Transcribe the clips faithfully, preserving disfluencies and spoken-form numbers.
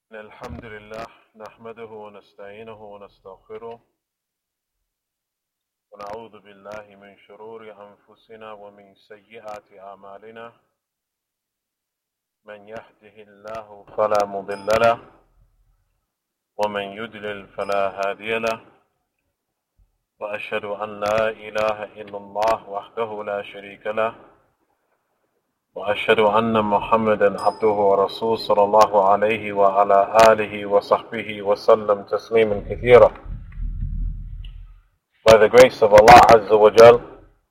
الحمد لله نحمده ونستعينه ونستغفره ونعوذ بالله من شرور أنفسنا ومن سيئات أعمالنا من يهده الله فلا مضل له ومن يضلل فلا هادي له وأشهد أن لا إله إلا الله وحده لا شريك له وأشهد أن محمدا عبده ورسوله صلى الله عليه وعلى آله وصحبه وسلم تسليما كثيرا. By the grace of Allah Azza wa Jal,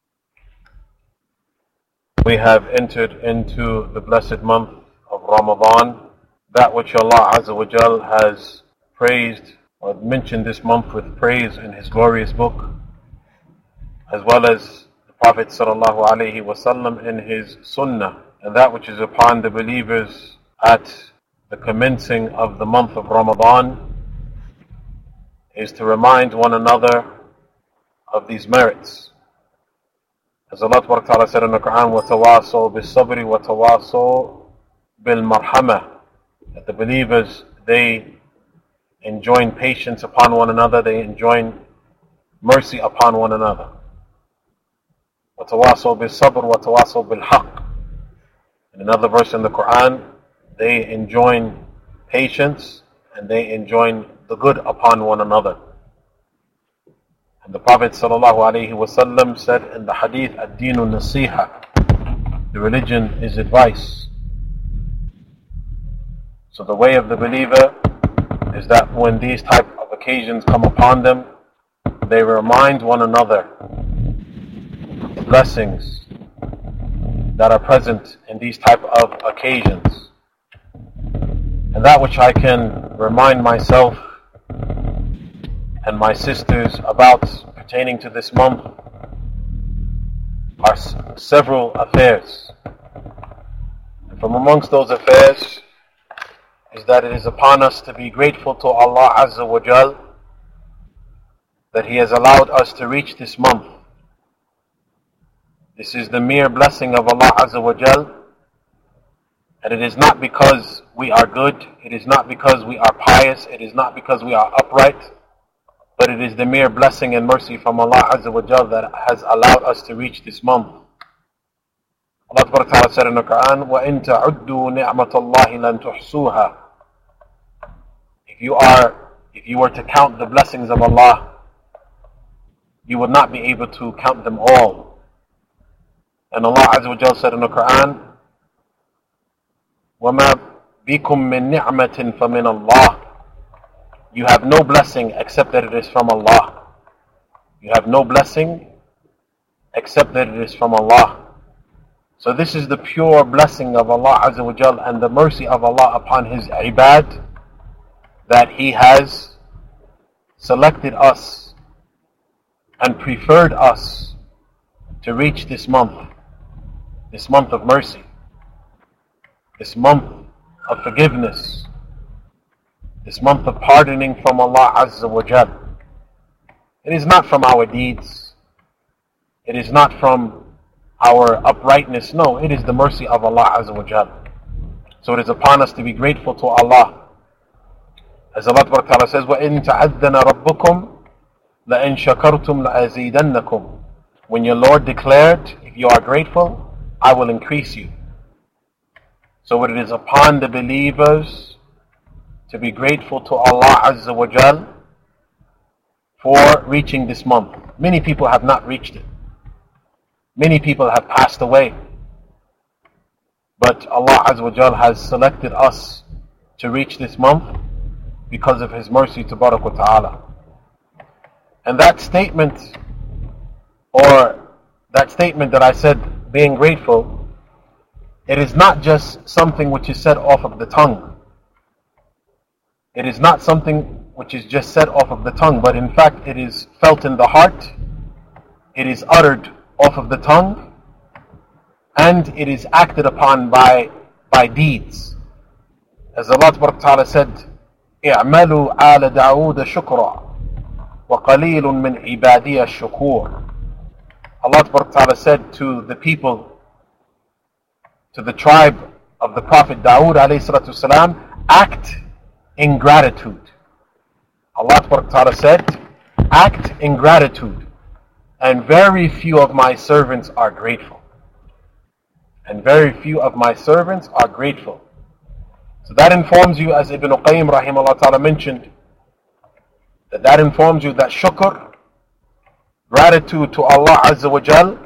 we have entered into the blessed month of Ramadan, that which Allah Azza wa Jal has praised or mentioned this month with praise in His glorious book, as well as Prophet sallallahu alaihi wasallam in his sunnah, and that which is upon the believers at the commencing of the month of Ramadan is to remind one another of these merits. As Allah Ta'ala said in the Quran, وَتَوَاصَوْا بِالصَّبْرِ وَتَوَاصَوْا بِالْمَرْحَمَةِ, that the believers, they enjoin patience upon one another, they enjoin mercy upon one another. وَتَوَاصَوْا بِالصَّبْرِ وَتَوَاصَوْا بِالْحَقِّ. In another verse in the Quran, they enjoin patience and they enjoin the good upon one another. And the Prophet ﷺ said in the hadith, ad-deenu nasiha, the religion is advice. So the way of the believer is that when these type of occasions come upon them, they remind one another the blessings that are present in these type of occasions. And that which I can remind myself and my sisters about pertaining to this month are s- several affairs. And from amongst those affairs is that it is upon us to be grateful to Allah Azza wa Jal that He has allowed us to reach this month. This is the mere blessing of Allah Azza wa Jal, and it is not because we are good, it is not because we are pious, it is not because we are upright, but it is the mere blessing and mercy from Allah Azza wa Jal that has allowed us to reach this month. Allah Ta'ala said in the Quran, وَإِن تَعُدُّوا نِعْمَةَ اللَّهِ لَن تُحْصُوهَا. If you are, if you were to count the blessings of Allah, you would not be able to count them all. And Allah Azza wa Jal said in the Quran, وَمَا بِكُم مِّن نِعْمَةٍ فَمِنَ اللَّهِ. You have no blessing except that it is from Allah. You have no blessing except that it is from Allah. So this is the pure blessing of Allah Azza wa Jal and the mercy of Allah upon His ibad, that He has selected us and preferred us to reach this month. This month of mercy, this month of forgiveness, this month of pardoning from Allah Azza wa Jal. It is not from our deeds, it is not from our uprightness, no, it is the mercy of Allah Azza wa Jal. So it is upon us to be grateful to Allah. As Allah Ta'ala says, وَإِن تَعَذَّنَ رَبُّكُمْ لَإِن شَكَرْتُمْ لَأَزِيدَنَّكُمْ. When your Lord declared, if you are grateful, I will increase you. So it is upon the believers to be grateful to Allah Azza wa Jal for reaching this month. Many people have not reached it. Many people have passed away. But Allah Azza wa Jal has selected us to reach this month because of His mercy Tabarak wa Ta'ala. And that statement, or that statement that I said, being grateful, it is not just something which is said off of the tongue. It is not something which is just said off of the tongue, but in fact it is felt in the heart, it is uttered off of the tongue, and it is acted upon by by deeds. As Allah Ta'ala said, اعملوا آل داود شكرا وقليل من عبادي الشكور. Allah Ta'ala said to the people, to the tribe of the Prophet Dawood alayhi salatu wasalam, act in gratitude. Allah Ta'ala said, act in gratitude, and very few of my servants are grateful. And very few of my servants are grateful. So that informs you, as Ibn Qayyim rahimahullah ta'ala mentioned, that that informs you that shukr, gratitude to Allah Azza wa Jal,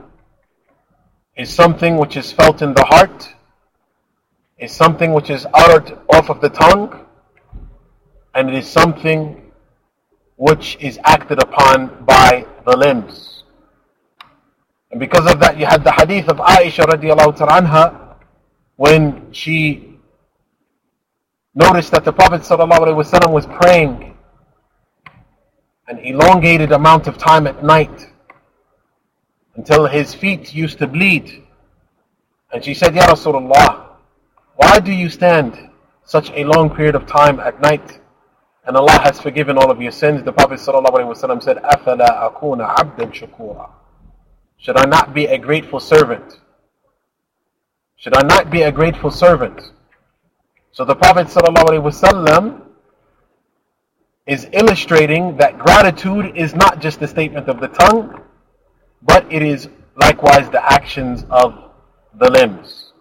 is something which is felt in the heart, is something which is uttered off of the tongue, and it is something which is acted upon by the limbs. And because of that, you had the hadith of Aisha radiallahu ta'ala anha, when she noticed that the Prophet sallallahu alaihi wasallam was praying an elongated amount of time at night until his feet used to bleed. And she said, Ya Rasulullah, why do you stand such a long period of time at night? And Allah has forgiven all of your sins. The Prophet ﷺ said, أَفَلَا أَكُونَ عَبْدًا شُكُورًا. Should I not be a grateful servant? Should I not be a grateful servant? So the Prophet ﷺ is illustrating that gratitude is not just the statement of the tongue, but it is likewise the actions of the limbs.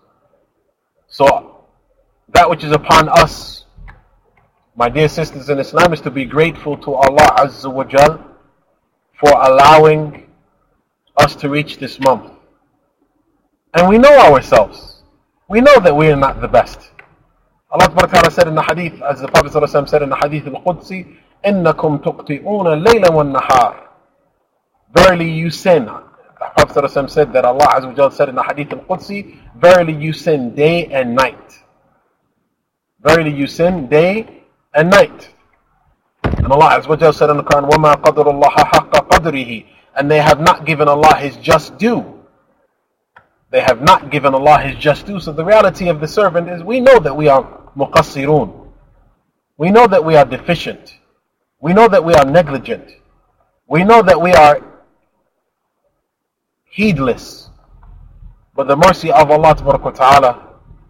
So that which is upon us, my dear sisters in Islam, is to be grateful to Allah Azza wa Jal for allowing us to reach this month. And we know ourselves. We know that we are not the best. Allah Ta'ala said in the hadith, as the Prophet ﷺ said in the hadith al-Qudsi, إِنَّكُمْ تُقْطِئُونَ اللَّيْلَ وَالنَّهَارِ. Verily you sin. The Prophet ﷺ said that Allah Azza wa Jal said in the hadith al-Qudsi, verily you sin day and night. Verily you sin day and night. And Allah Azza wa Jal said in the Quran, وَمَا قَدْرُ اللَّهَ حَقَّ قَدْرِهِ. And they have not given Allah His just due. They have not given Allah His just due. So the reality of the servant is, we know that we are muqassirun. We know that we are deficient. We know that we are negligent. We know that we are heedless. But the mercy of Allah Ta'ala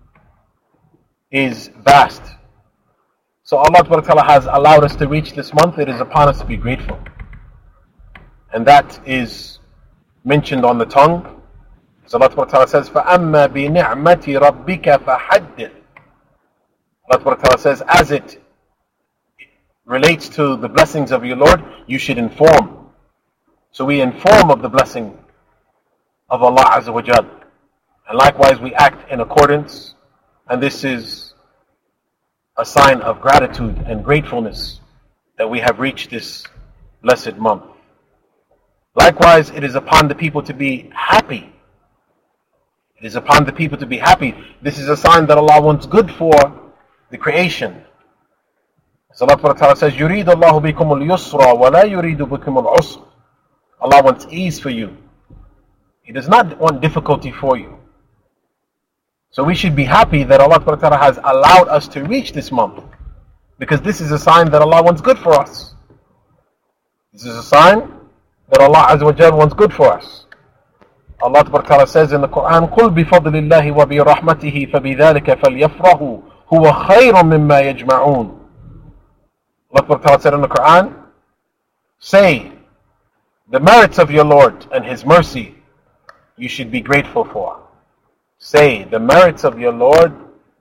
is vast. So Allah Ta'ala has allowed us to reach this month. It is upon us to be grateful. And that is mentioned on the tongue. So Allah Ta'ala says, فَأَمَّا بِنِعْمَةِ رَبِّكَ فَحَدِّثْ. Allah Ta'ala says, as it relates to the blessings of your Lord, you should inform. So we inform of the blessing of Allah Azza wa Jal. And likewise we act in accordance. And this is a sign of gratitude and gratefulness that we have reached this blessed month. Likewise, it is upon the people to be happy. It is upon the people to be happy. This is a sign that Allah wants good for the creation. So Allah Ta'ala says, يُرِيدُ اللَّهُ بِكُمُ الْيُسْرَ وَلَا يُرِيدُ بِكُمُ الْعُسْرَ. Allah wants ease for you. He does not want difficulty for you. So we should be happy that Allah Ta'ala has allowed us to reach this month, because this is a sign that Allah wants good for us. This is a sign that Allah Azza wa Jal wants good for us. Allah Ta'ala says in the Quran, قُلْ بِفَضْلِ اللَّهِ وَبِرَحْمَتِهِ فَبِذَلِكَ فَلْيَفْرَحُوا هُوَ خَيْرٌ مِمَّا يَجْمَعُونَ. Allah Ta'ala said in the Quran, say, the merits of your Lord and His mercy you should be grateful for. Say, the merits of your Lord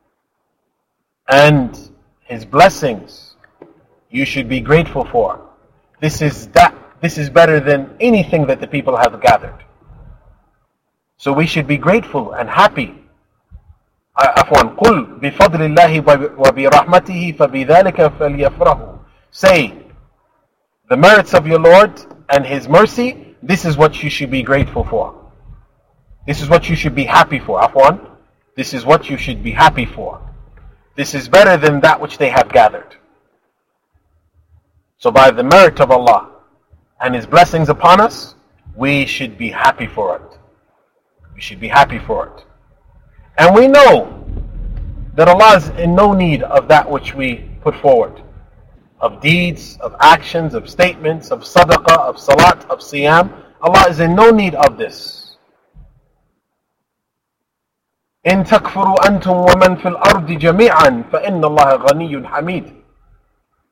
and His blessings you should be grateful for. This is that. This is better than anything that the people have gathered. So we should be grateful and happy. عفوا قل بفضل الله وبرحمته فبذلك فليفرحوا. Say, the merits of your Lord and His mercy, this is what you should be grateful for. This is what you should be happy for. عفوا. This is what you should be happy for. This is better than that which they have gathered. So by the merit of Allah and His blessings upon us, we should be happy for it. We should be happy for it. And we know that Allah is in no need of that which we put forward, of deeds, of actions, of statements, of sadaqah, of salat, of siyam. Allah is in no need of this. إن تكفروا أنتم ومن في الأرض جميعا فإن الله غني حميد.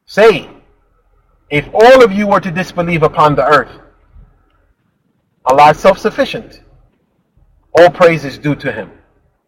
Say, if all of you were to disbelieve upon the earth, Allah is self-sufficient. All praise is due to Him.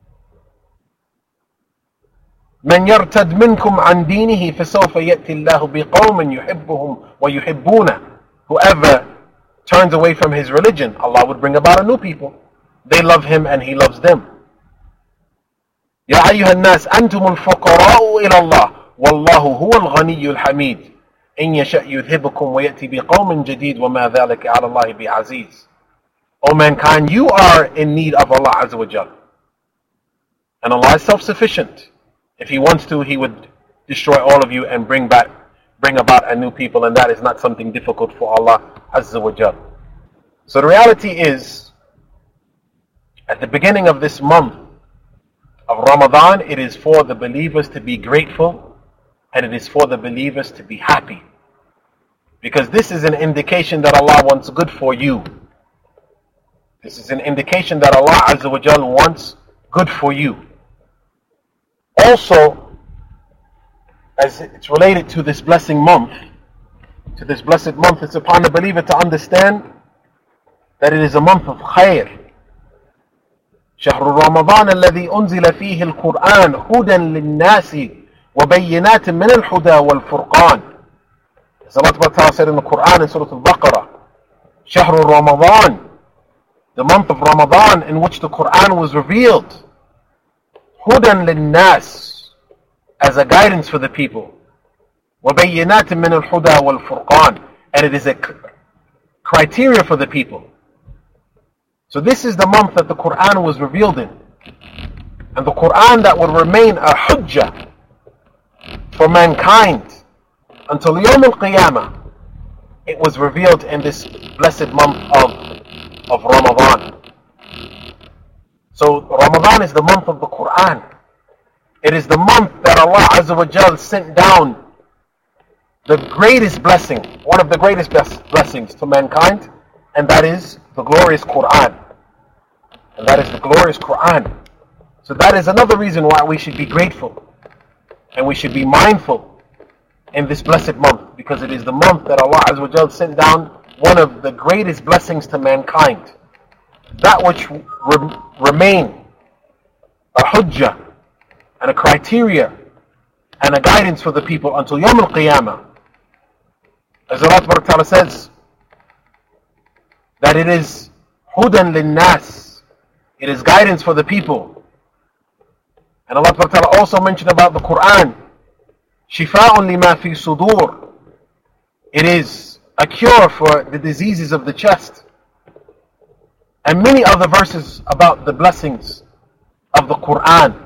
من يرتد منكم عن دينه فسوف يأتي الله بقوم يحبهم ويحبونه. Whoever turns away from his religion, Allah would bring about a new people. They love Him and He loves them. يا أيها الناس أنتم الفقراء إلى الله والله هو الغني الحميد إن يشأ يذهبكم ويأتي بقوم جديد وما ذلك على الله بعزيز. O mankind, you are in need of Allah Azza wa Jal. And Allah is self-sufficient. If He wants to, He would destroy all of you and bring back, bring about a new people, and that is not something difficult for Allah Azza wa Jal. So the reality is, at the beginning of this month of Ramadan, it is for the believers to be grateful, and it is for the believers to be happy. Because this is an indication that Allah wants good for you. This is an indication that Allah Azza wa Jal wants good for you. Also, as it's related to this blessing month, to this blessed month, it's upon the believer to understand that it is a month of khair. شهر رمضان الذي أنزل فيه القرآن هدى للناس وبينات من الهدى والفرقان. As Allah said in the Quran in Surah Al-Baqarah, شهر رمضان, the month of Ramadan in which the Quran was revealed, هدى للناس, as a guidance for the people, وبينات من الهدى والفرقان, and it is a criteria for the people. So this is the month that the Quran was revealed in, and the Quran that would remain a hujjah for mankind until Yawm al-Qiyamah. It was revealed in this blessed month of, of Ramadan. So Ramadan is the month of the Quran. It is the month that Allah Azza wa Jal sent down the greatest blessing, one of the greatest blessings to mankind, and that is the glorious Quran. And that is the glorious Quran. So that is another reason why we should be grateful and we should be mindful in this blessed month, because it is the month that Allah Azza wa Jal sent down one of the greatest blessings to mankind, that which re- remain a hujjah and a criteria and a guidance for the people until Yawm al-Qiyamah. As Allah Ta'ala says, that it is hudan lin-nas, it is guidance for the people. And Allah Ta'ala also mentioned about the Quran, shifa'un lima fi sudur, it is a cure for the diseases of the chest. And many other verses about the blessings of the Quran.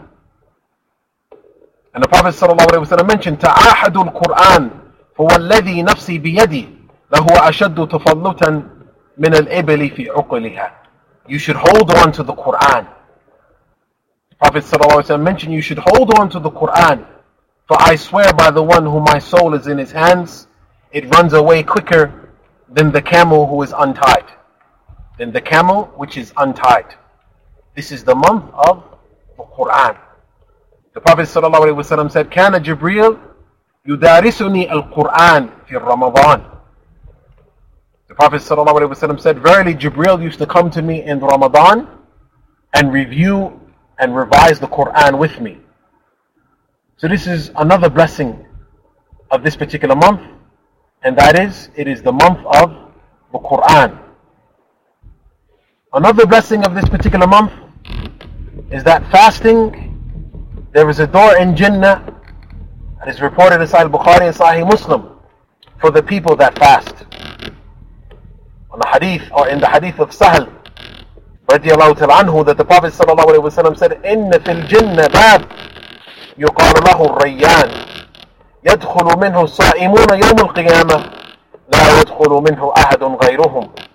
And the Prophet ﷺ mentioned, ta'ahadu al-Quran, فَوَالَّذِي نَفْسِي بِيَدِي لَهُوَ أَشَدُّ تَفَلُّتًا مِنَ الْإِبِلِ فِي عُقْلِهَا. You should hold on to the Quran. The Prophet ﷺ mentioned, you should hold on to the Quran, for I swear by the one whom my soul is in his hands, it runs away quicker than the camel who is untied. Than the camel which is untied. This is the month of the Quran. The Prophet ﷺ said, كان جبريل يدارسني القرآن في رمضان. The Prophet ﷺ said, verily Jibreel used to come to me in Ramadan and review and revise the Quran with me. So this is another blessing of this particular month, and that is, it is the month of the Quran. Another blessing of this particular month is that fasting, there is a door in Jannah that is reported in Sahih Bukhari and Sahih Muslim for the people that fast. On the hadith, or in the hadith of Sahal radiyallahu ta'ala anhu, that the Prophet sallallahu alayhi wa sallam said, إِنَّ فِي الْجِنَّ بَابٍ يُقَالُ لَهُ الرَّيَّانِ يَدْخُلُ مِنْهُ الصَّائِمُونَ يَوْمَ الْقِيَامَةِ لَا يَدْخُلُ مِنْهُ أَحَدٌ غَيْرُهُمْ.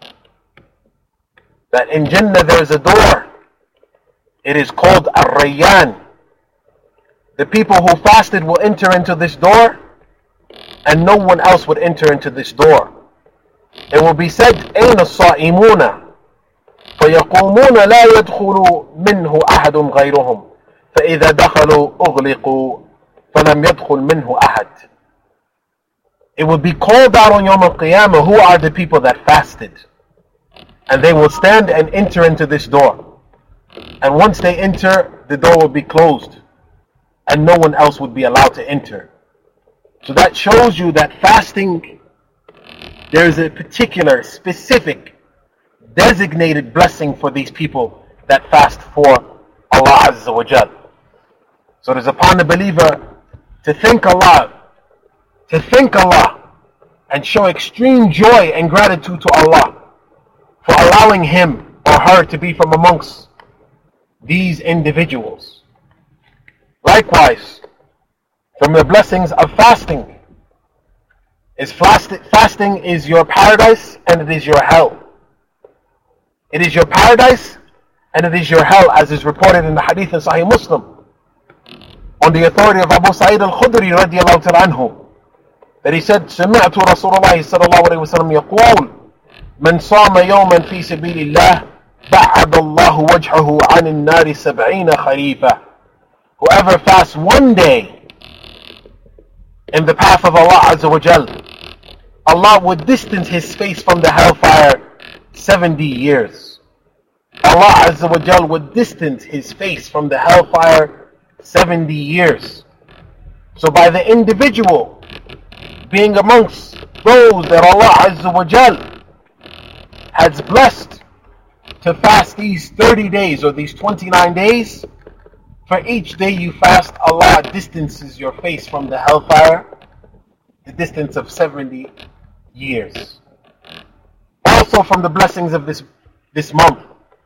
That in Jannah there is a door. It is called Ar-Rayyan. The people who fasted will enter into this door, and no one else would enter into this door. It will be said, أين الصائمون فيقومون لا يدخل منه أحد غيرهم فإذا دخلوا أغلقوا فلم يدخل منه أحد. it will be called out on Yawm al-Qiyamah, who are the people that fasted? And they will stand and enter into this door. And once they enter, the door will be closed. And no one else would be allowed to enter. So that shows you that fasting, there is a particular, specific, designated blessing for these people that fast for Allah Azza wa Jal. So it is upon the believer to thank Allah, to thank Allah, and show extreme joy and gratitude to Allah for allowing him or her to be from amongst these individuals. Likewise, from the blessings of fasting is fast, fasting is your paradise and it is your hell. It is your paradise and it is your hell, as is reported in the hadith in Sahih Muslim, on the authority of Abu Sa'id al-Khudri radiallahu ta'ala anhu, that he said, سمعت رسول الله صلى الله عليه وسلم يقول من صام يوما في سبيل الله بعد الله وجهه عن النار سبعين خريفا. Whoever fasts one day in the path of Allah Azza wa Jal, Allah would distance his face from the hellfire seventy years. Allah Azza wa Jal would distance his face from the hellfire seventy years. So by the individual being amongst those that Allah Azza wa Jal has blessed to fast these thirty days or these twenty-nine days, for each day you fast, Allah distances your face from the hellfire the distance of seventy years. Also from the blessings of this, this month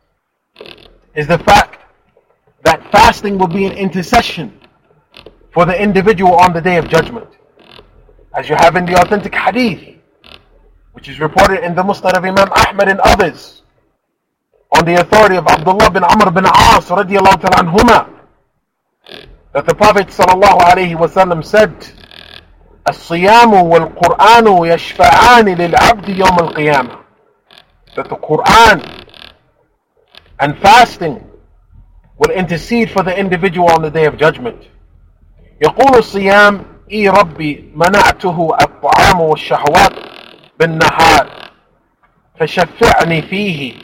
is the fact that fasting will be an intercession for the individual on the Day of Judgment. As you have in the authentic hadith, which is reported in the Musnad of Imam Ahmad and others, on the authority of Abdullah bin Amr bin As radiallahu ta'ala anhuma, that the Prophet sallallahu alayhi wa sallam said, الصيام والقرآن يشفعان للعبد يوم القيامة. That the Quran and fasting will intercede for the individual on the Day of Judgment. يقول الصيام إي ربي منعته الطعام والشهوات بالنهار فشفعني فيه.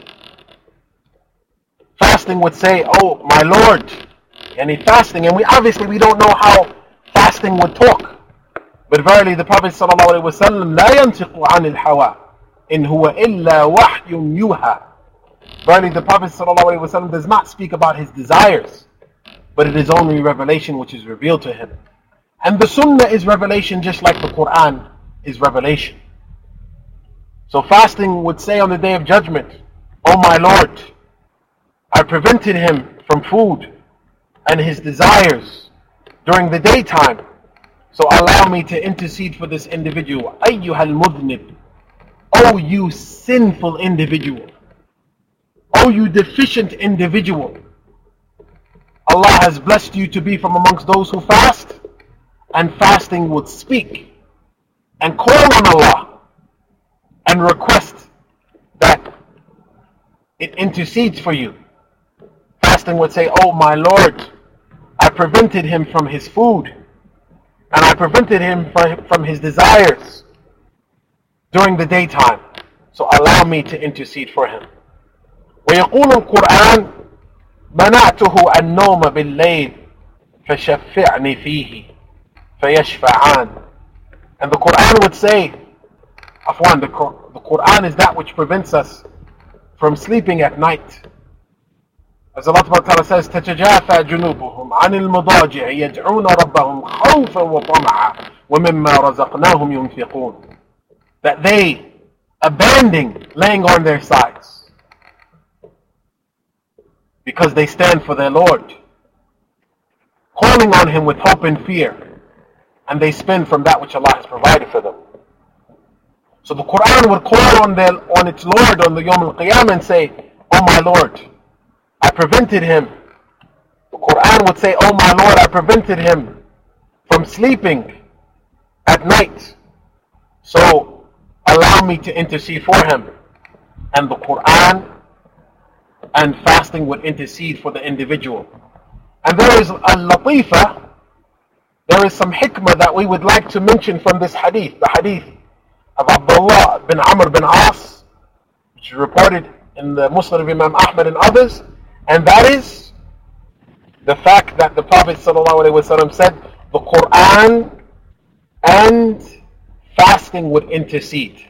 Fasting would say, oh my Lord, and in fasting, and we obviously we don't know how fasting would talk, but verily the Prophet sallallahu alaihi wasallam لا ينطق عن الهوى إن هو إلا وحي يوحى. Verily the Prophet sallallahu alaihi wasallam does not speak about his desires, but it is only revelation which is revealed to him. And the Sunnah is revelation, just like the Quran is revelation. So fasting would say on the Day of Judgment, oh my Lord, I prevented him from food and his desires during the daytime, so allow me to intercede for this individual. Ayyuhal mudnib, oh you sinful individual, oh you deficient individual, Allah has blessed you to be from amongst those who fast, and fasting would speak and call on Allah and request that it intercedes for you. Fasting would say, oh my Lord, I prevented him from his food and I prevented him from his desires during the daytime, so allow me to intercede for him. ويقول القرآن منعته النوم بالليل فشفعني فيه فيشفعان. And the Quran would say, Afwan, the, the Quran is that which prevents us from sleeping at night. As Allah Ta'ala says, تتجافى جنوبهم عن المضاجع يدعون ربهم خوفا وطمعا ومما رزقناهم ينفقون. That they abandon laying on their sides because they stand for their Lord, calling on Him with hope and fear, and they spend from that which Allah has provided for them. So the Quran would call on, their, on its Lord on the Yawm al-Qiyamah and say, oh my Lord, I prevented him. The Quran would say, oh my Lord, I prevented him from sleeping at night, so allow me to intercede for him. And the Quran and fasting would intercede for the individual. And there is a latifa there is some hikmah that we would like to mention from this hadith, the hadith of Abdullah bin Amr bin As, which is reported in the Musnad of Imam Ahmad and others, and that is the fact that the Prophet ﷺ said the Quran and fasting would intercede.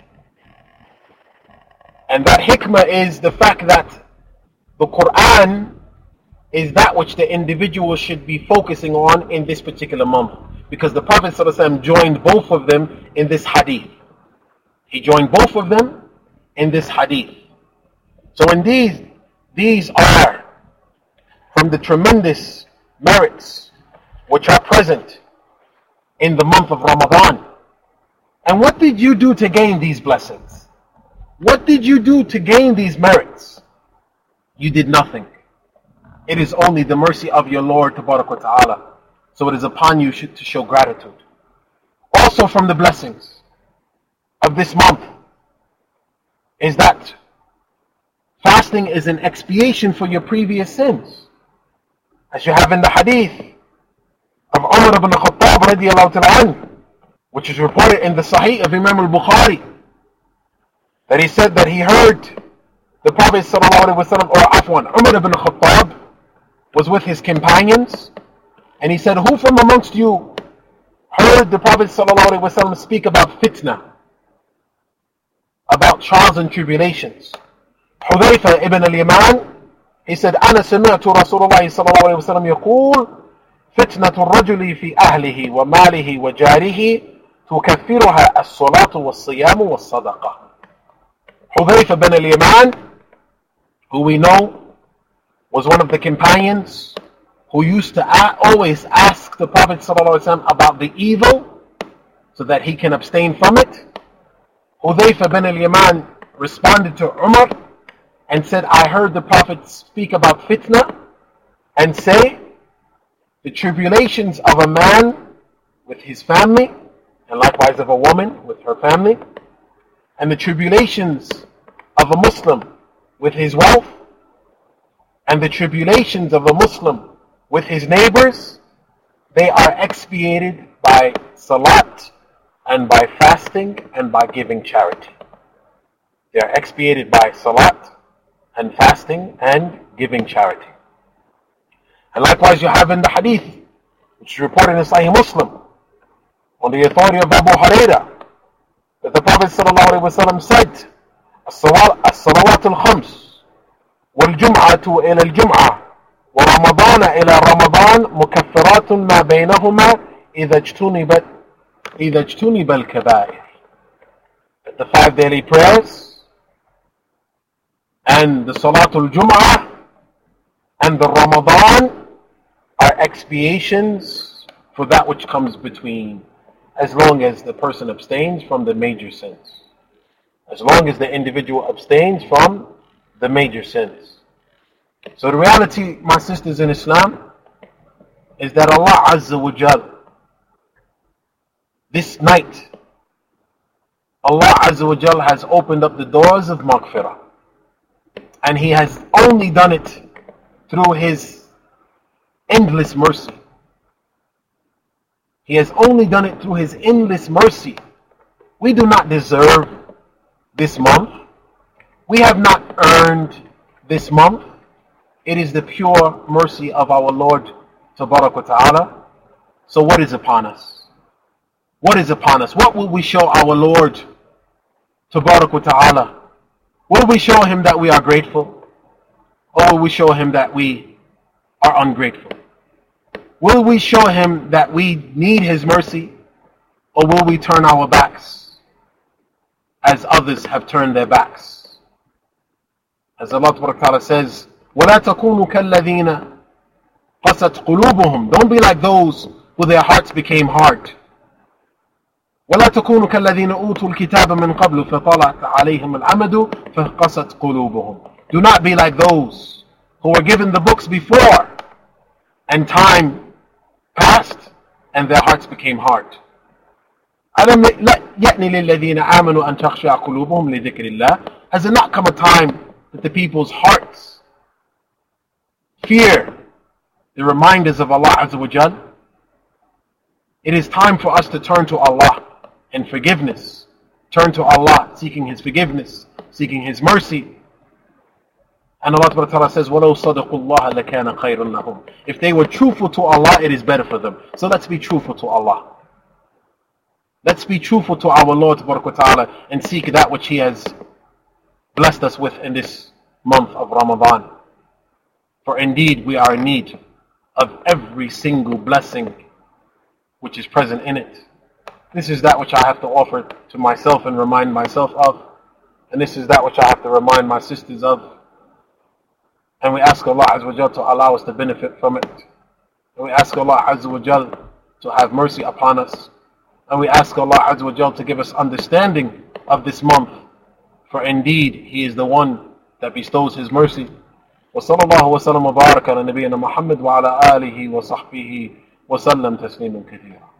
And that hikmah is the fact that the Quran is that which the individual should be focusing on in this particular month. Because the Prophet ﷺ joined both of them in this hadith. He joined both of them in this hadith. So indeed, these are from the tremendous merits which are present in the month of Ramadan. And what did you do to gain these blessings? What did you do to gain these merits? You did nothing. It is only the mercy of your Lord Ta'ala. So it is upon you to show gratitude. Also from the blessings of this month is that fasting is an expiation for your previous sins. As you have in the hadith of Umar ibn Khattab radiallahu ta'ala, which is reported in the Sahih of Imam al-Bukhari, that he said that he heard the Prophet sallallahu alaihi wasallam, or afwan, Umar ibn Khattab was with his companions, and he said, who from amongst you heard the Prophet sallallahu alaihi wasallam speak about fitna, about trials and tribulations? Hudhayfa ibn al-Yaman, he said, أنا سمعت رسول الله صلى الله عليه وسلم يقول فتنة الرجل في أهله وماله وجاره تكفرها الصلاة والصيام والصدقة. Hudhayfa ibn al-Yaman, who we know was one of the companions who used to always ask the Prophet ﷺ about the evil so that he can abstain from it. Hudhayfa ibn al-Yaman responded to Umar and said, I heard the Prophet speak about fitna and say, the tribulations of a man with his family, and likewise of a woman with her family, and the tribulations of a Muslim with his wealth, and the tribulations of a Muslim with his neighbors, they are expiated by salat and by fasting and by giving charity. They are expiated by salat and fasting and giving charity. And likewise you have in the hadith, which is reported in Sahih Muslim, on the authority of Abu Hurairah, that the Prophet ﷺ said, الصلوات الخمس والجمعة إلى الجمعة ورمضان إلى رمضان مكفرات ما بينهما إذا اجتنبت إذا اجتنب الكبائر. The five daily prayers and the Salatul Jum'ah and the Ramadan are expiations for that which comes between, as long as the person abstains from the major sins. As long as the individual abstains from the major sins. So the reality, my sisters in Islam, is that Allah Azza wa Jal, this night, Allah Azza wa Jal has opened up the doors of maghfirah. And He has only done it through His endless mercy. He has only done it through His endless mercy. We do not deserve this month. We have not earned this month. It is the pure mercy of our Lord Tabarak wa Ta'ala. So what is upon us? What is upon us? What will we show our Lord Tabarak wa Ta'ala? Will we show Him that we are grateful? Or will we show Him that we are ungrateful? Will we show Him that we need His mercy? Or will we turn our backs as others have turned their backs? As Allah Ta'ala says, وَلَا تَكُونُوا كَالَّذِينَ قَسَتْ قُلُوبُهُم. Don't be like those who their hearts became hard. وَلَا تَكُونُوا كَالَّذِينَ أُوتُوا الْكِتَابَ مِنْ قَبْلُ فَطَلَعَتْ عَلَيْهِمُ الْأَمَدُ فَقَسَتْ قُلُوبُهُم. Do not be like those who were given the books before, and time passed, and their hearts became hard. أَلَمْ يَأْنِ لِلَّذِينَ آمَنُوا أَن تَخْشَعَ قُلُوبُهُم لِذِكْرِ اللَّهِ. Has it not come a time that the people's hearts fear the reminders of Allah Azza wa Jal? It is time for us to turn to Allah in forgiveness. Turn to Allah, seeking His forgiveness, seeking His mercy. And Allah Subhanahu wa Ta'ala says, وَلَوْ صَدَقُوا اللَّهَ لَكَانَ خَيْرٌ لَهُمْ. If they were truthful to Allah, it is better for them. So let's be truthful to Allah. Let's be truthful to our Lord Subhanahu wa Ta'ala and seek that which He has blessed us with in this month of Ramadan. For indeed we are in need of every single blessing which is present in it. This is that which I have to offer to myself and remind myself of. And this is that which I have to remind my sisters of. And we ask Allah Azza wa Jal to allow us to benefit from it. And we ask Allah Azza wa Jal to have mercy upon us. And we ask Allah Azza wa Jal to give us understanding of this month. For indeed, He is the one that bestows His mercy. وصلى الله وسلم وبارك على نبينا محمد وعلى آله وصحبه وسلم تسليما كثيرا.